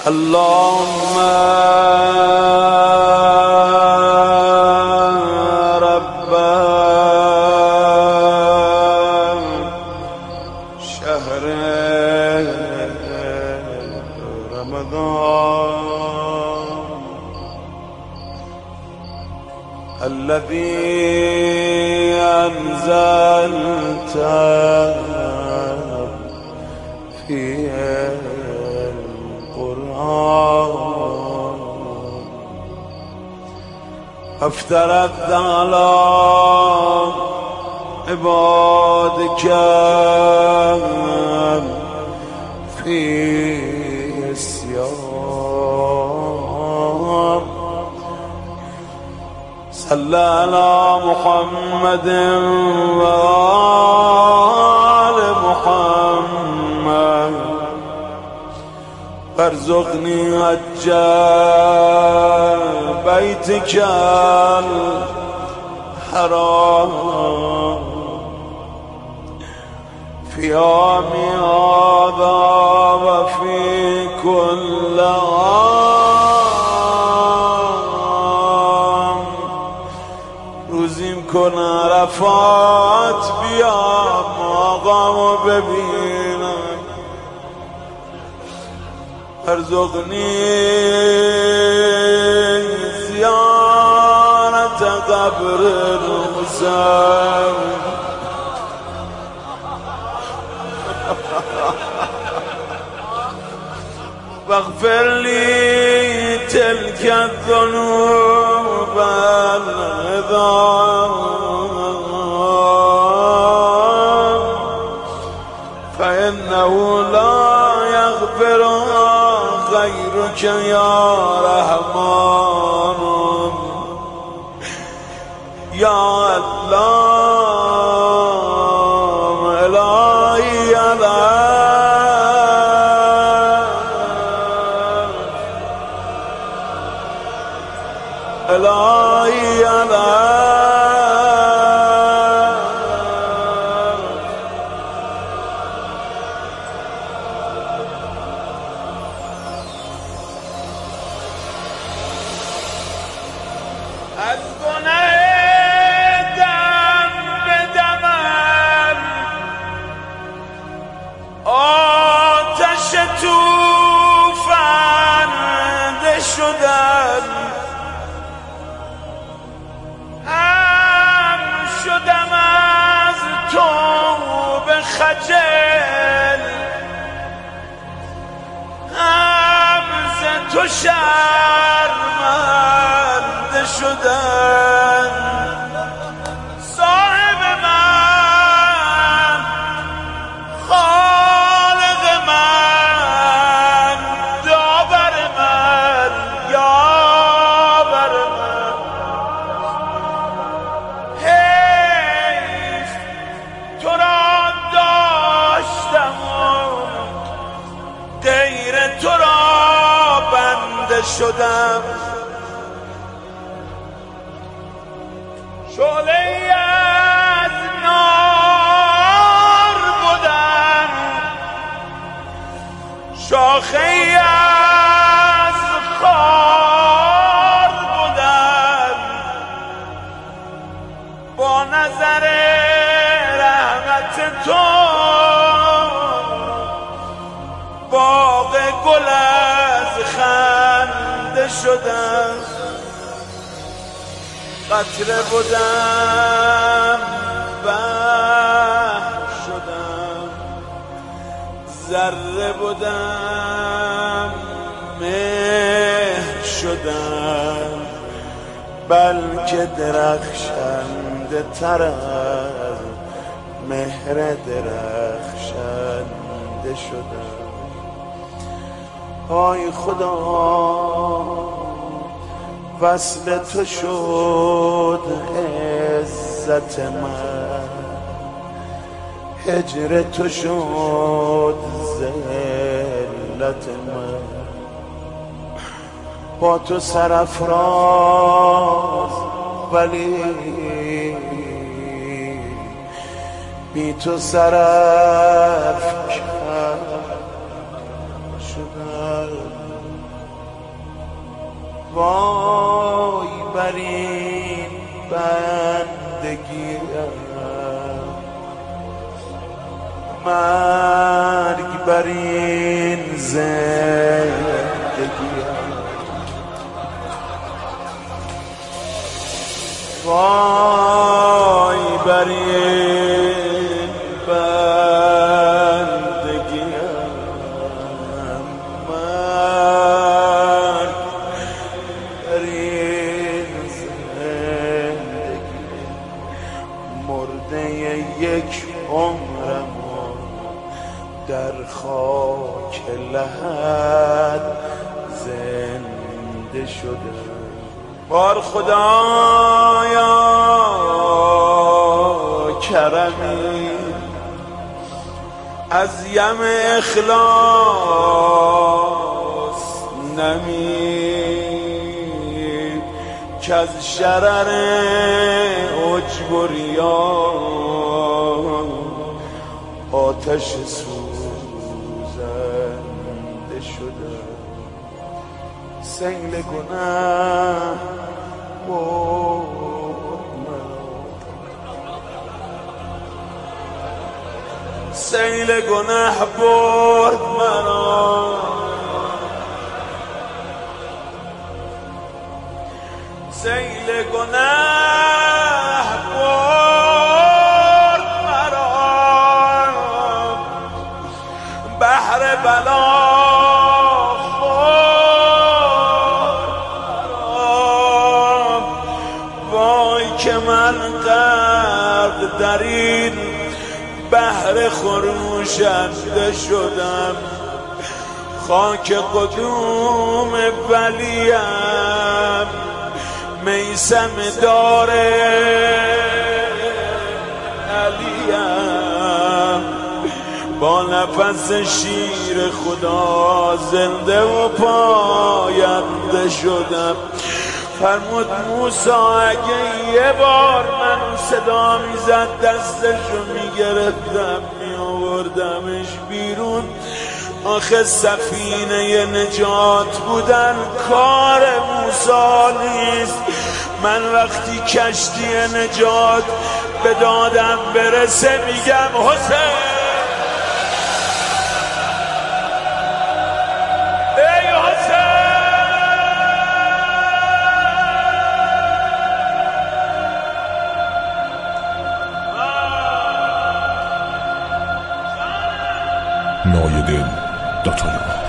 اللهم رب شهر رمضان الذي أنزلت فيه القرآن افترضت على عبادك فيه الصيام صلى على محمد وآل محمد وارزقني حج بيتك الحرام في يوم هذا وفي كل عام روزی کن عرفات بیام آقامو ببینم ارزقنی زیارت قبر الحسین واغفر لي تلك الذنوب العظام فإنه لا يغفرها غيرك يا رحمن يا الله إلهي يا إلهي يا از گناه دم به دمم آتش توفنده شدم هم شدم از تو به خجل هم ز تو شرمنده شدم صاحب من خالق من داور من یاور من حیف تو را داشتم غیر تو را بنده شدم شعله‌ای از نار بودم شاخه‌ای از خار بودم با نظر رحمت تو باغ گل از خنده شدم قطره بودم بحر شدم ذره بودم مهر شدم بلکه درخشنده تر از مهر درخشنده شدم آی خدا وصل تو شد عزت من هجر تو شد ذلت من با تو سرافراز ولی بی تو سرافکن شدم وای بر این بندگیم، مرگ بر این زندگیم. وای بر این بندگیم، مرگ بر این زندگیم. مرده یک عمرم در خاک لحد زنده شده. بار خدایا کرمی از یم اخلاص نمی، که از شرر عجب و ریا آتش سوزنده شده. سیل گناه برد مرا، سیل گناه برد مرا، سیل گناه برد مرا، بحر بلا که من غرق در این بحر خروشنده شدم. خاک قدوم ولیم، میسم دار علیم، با نفس شیر خدا زنده و پاینده شدم. فرمود موسی اگه یه بار من صدا میزد دستشو میگرفتم میآوردمش بیرون. آخه سفینه نجات بودن کار موسی نیست. من وقتی کشتی نجات به دادم برسه میگم حسین، نایدل.ir